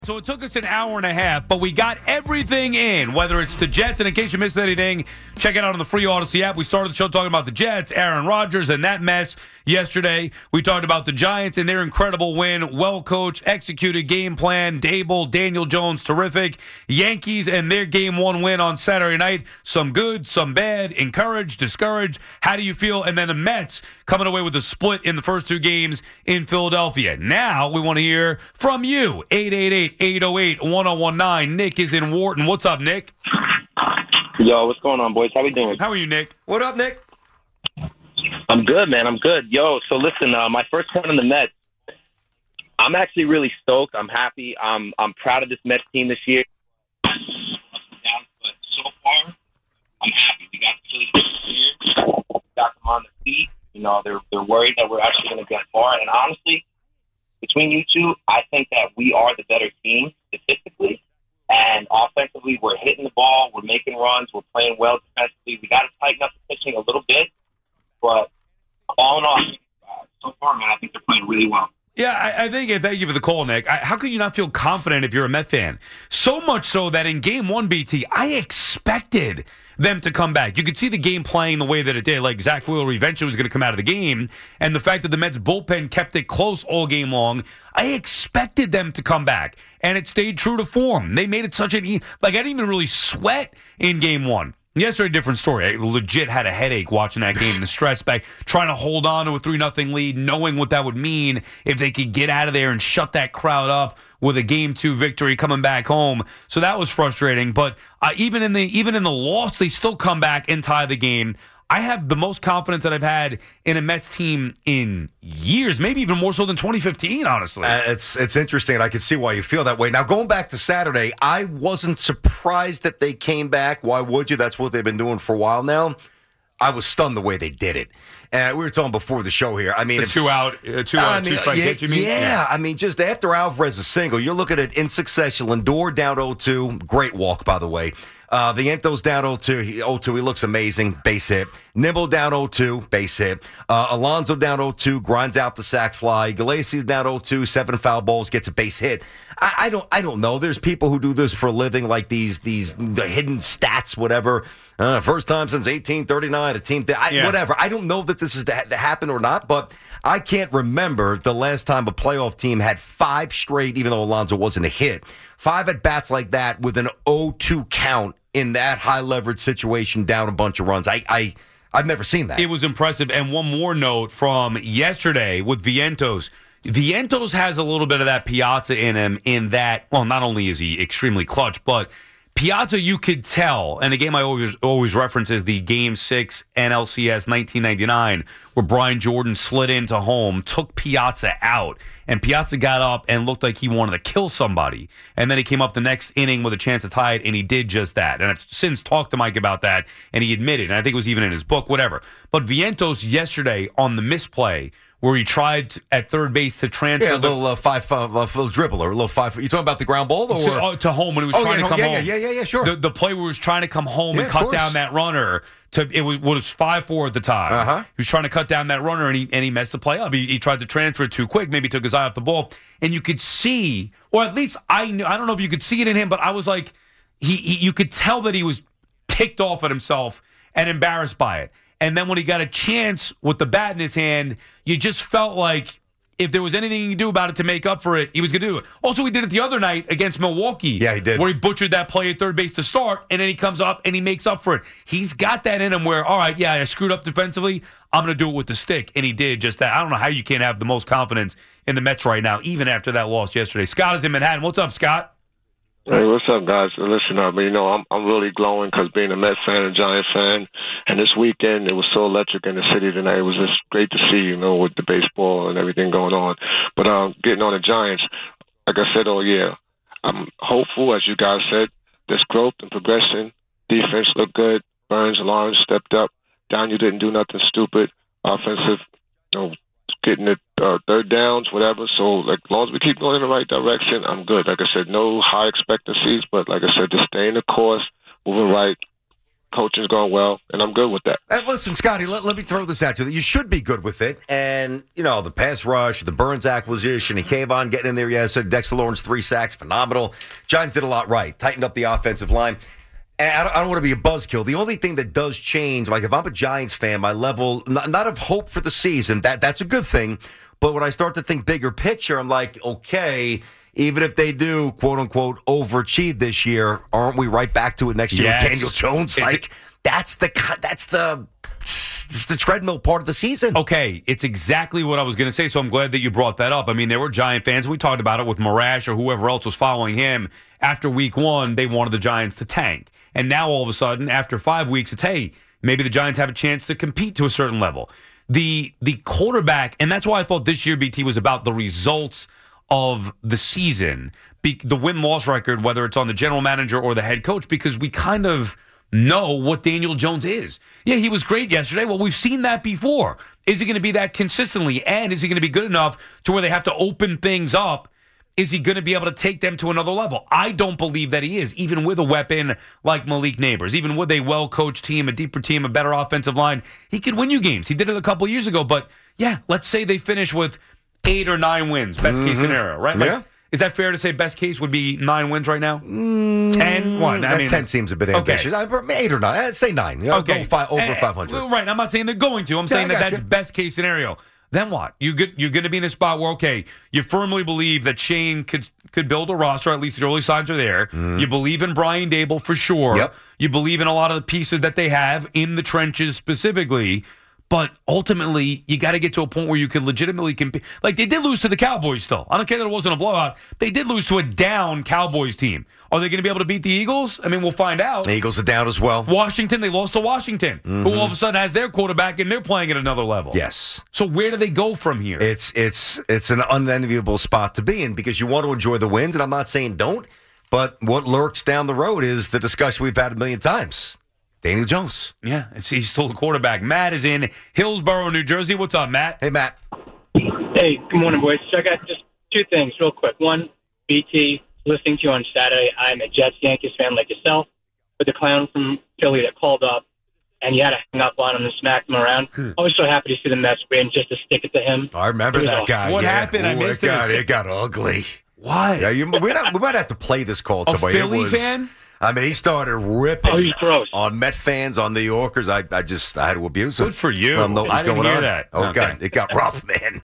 So it took us an hour and a half, but we got everything in, whether it's the Jets, and in case you missed anything, check it out on the free Odyssey app. We started the show talking about the Jets, Aaron Rodgers, and that mess yesterday. We talked about the Giants and their incredible win, well-coached, executed game plan, Dable, Daniel Jones, terrific. Yankees and their Game 1 win on Saturday night, some good, some bad, encouraged, discouraged. How do you feel? And then the Mets coming away with a split in the first two games in Philadelphia. Now we want to hear from you, 888-808-1019. Nick is in Wharton. What's up, Nick? Yo, what's going on, boys? How we doing? How are you, Nick? What up, Nick? I'm good, man. I'm good. Yo, so listen, my first point on the Mets, I'm actually really stoked. I'm happy. I'm proud of this Mets team this year. But so far, I'm happy. We got the Phillies this year. We got them on the feet. You know, they're worried that we're actually going to get far. And honestly, between you two, I think that we are the better team statistically. And offensively, we're hitting the ball. We're making runs. We're playing well defensively. We got to tighten up the pitching a little bit. But all in all, so far, man, I think they're playing really well. Yeah, I think, thank you for the call, Nick. How can you not feel confident if you're a Met fan? So much so that in Game 1, BT, I expected them to come back. You could see the game playing the way that it did. Like Zach Wheeler eventually was going to come out of the game. And the fact that the Mets bullpen kept it close all game long, I expected them to come back. And it stayed true to form. They made it such an I didn't even really sweat in Game 1. Yesterday, different story. I legit had a headache watching that game in the stretch back, trying to hold on to a 3-0 lead, knowing what that would mean if they could get out of there and shut that crowd up with a Game 2 victory coming back home. So that was frustrating. But even in the loss, they still come back and tie the game. I have the most confidence that I've had in a Mets team in years, maybe even more so than 2015, honestly. It's interesting. I can see why you feel that way. Now, going back to Saturday, I wasn't surprised that they came back. Why would you? That's what they've been doing for a while now. I was stunned the way they did it. And we were talking before the show here. I mean, two strike hit, you mean? Yeah, I mean, just after Alvarez's single, you're looking at in succession, Lindor down 0-2. Great walk, by the way. Vientos down 0-2. He looks amazing. Base hit. Nimble down 0-2. Base hit. Alonso down 0-2. Grinds out the sac fly. Iglesias down 0-2. 7 foul balls. Gets a base hit. I don't know. There's people who do this for a living, like these hidden stats, whatever. First time since 1839, a team. Whatever. I don't know that this is to happen or not, but I can't remember the last time a playoff team had 5 straight, even though Alonso wasn't a hit, 5 at-bats like that with an 0-2 count in that high-leverage situation, down a bunch of runs. I've never seen that. It was impressive. And one more note from yesterday with Vientos. Vientos has a little bit of that Piazza in him in that, well, not only is he extremely clutch, but Piazza, you could tell, and a game I always reference is the Game 6 NLCS 1999, where Brian Jordan slid into home, took Piazza out, and Piazza got up and looked like he wanted to kill somebody. And then he came up the next inning with a chance to tie it, and he did just that. And I've since talked to Mike about that, and he admitted, and I think it was even in his book, whatever. But Vientos yesterday on the misplay, where he tried at third base to transfer. Yeah, a little little dribbler, a little 5. You talking about the ground ball or to home when he was trying to come home? Yeah, sure. The play where he was trying to come home and cut down that runner. It was 5-4 at the time. Uh-huh. He was trying to cut down that runner and he messed the play up. He tried to transfer it too quick. Maybe took his eye off the ball, and you could see, or at least I knew. I don't know if you could see it in him, but I was like, you could tell that he was ticked off at himself and embarrassed by it. And then when he got a chance with the bat in his hand, you just felt like if there was anything he could do about it to make up for it, he was going to do it. Also, he did it the other night against Milwaukee. Yeah, he did. Where he butchered that play at third base to start, and then he comes up and he makes up for it. He's got that in him where, all right, yeah, I screwed up defensively. I'm going to do it with the stick. And he did just that. I don't know how you can't have the most confidence in the Mets right now, even after that loss yesterday. Scott is in Manhattan. What's up, Scott? Hey, what's up, guys? Listen up. I'm really glowing because being a Mets fan and Giant fan, and this weekend it was so electric in the city tonight. It was just great to see, with the baseball and everything going on. But getting on the Giants, like I said all year, I'm hopeful, as you guys said. There's growth and progression. Defense looked good. Burns, Lawrence stepped up. Daniel didn't do nothing stupid. Offensive, getting it third downs, whatever. So, as long as we keep going in the right direction, I'm good. Like I said, no high expectancies, but like I said, just stay in the course, moving right. Coaching's going well, and I'm good with that. And listen, Scotty, let me throw this at you. You should be good with it. And, the pass rush, the Burns acquisition, and Kayvon getting in there yesterday, Dexter Lawrence, 3 sacks, phenomenal. Giants did a lot right, tightened up the offensive line. And I don't want to be a buzzkill. The only thing that does change, like if I'm a Giants fan, my level, not of hope for the season, that's a good thing. But when I start to think bigger picture, I'm like, okay, even if they do, quote unquote, overachieve this year, aren't we right back to it next year with Daniel Jones? That's the treadmill part of the season. Okay, it's exactly what I was going to say, so I'm glad that you brought that up. I mean, there were Giant fans. We talked about it with Marash or whoever else was following him. After week 1, they wanted the Giants to tank. And now all of a sudden, after 5 weeks, it's, hey, maybe the Giants have a chance to compete to a certain level. The quarterback, and that's why I thought this year, BT, was about the results of the season, the win-loss record, whether it's on the general manager or the head coach, because we kind of know what Daniel Jones is. Yeah, he was great yesterday. Well, we've seen that before. Is he going to be that consistently? And is he going to be good enough to where they have to open things up? Is he going to be able to take them to another level? I don't believe that he is, even with a weapon like Malik Neighbors, even with a well-coached team, a deeper team, a better offensive line. He could win you games. He did it a couple years ago. But, yeah, let's say they finish with 8 or 9 wins, best case scenario, right? Yeah. Is that fair to say best case would be 9 wins right now? 10? What? I mean, 10 seems a bit ambitious. 8 or 9. I'd say 9. Okay. Go over 500. Right. I'm not saying they're going to. I'm saying that's best case scenario. Then what? You're going to be in a spot where, okay, you firmly believe that Shane could build a roster. At least the early signs are there. You believe in Brian Dable for sure. Yep. You believe in a lot of the pieces that they have in the trenches specifically. But ultimately, you got to get to a point where you can legitimately compete. Like, they did lose to the Cowboys still. I don't care that it wasn't a blowout. They did lose to a down Cowboys team. Are they going to be able to beat the Eagles? I mean, we'll find out. The Eagles are down as well. Washington, they lost to Washington, who all of a sudden has their quarterback, and they're playing at another level. Yes. So where do they go from here? It's an unenviable spot to be in because you want to enjoy the wins, and I'm not saying don't, but what lurks down the road is the discussion we've had a million times. Daniel Jones. Yeah, he's still the quarterback. Matt is in Hillsborough, New Jersey. What's up, Matt? Hey, Matt. Hey, good morning, boys. So I got just 2 things real quick. One, BT, listening to you on Saturday, I'm a Jets-Yankees fan like yourself, but the clown from Philly that called up and you had to hang up on him and smack him around. I was so happy to see the Mets win just to stick it to him. I remember that guy. What happened? I missed it. It got ugly. Why? Yeah, we might have to play this call A somebody. Philly fan? I mean, he started ripping he's gross. on Met fans, on New Yorkers. I had to abuse him. Good for you. Well, know what was I didn't going hear on. that. Oh, Okay. God. It got rough, man.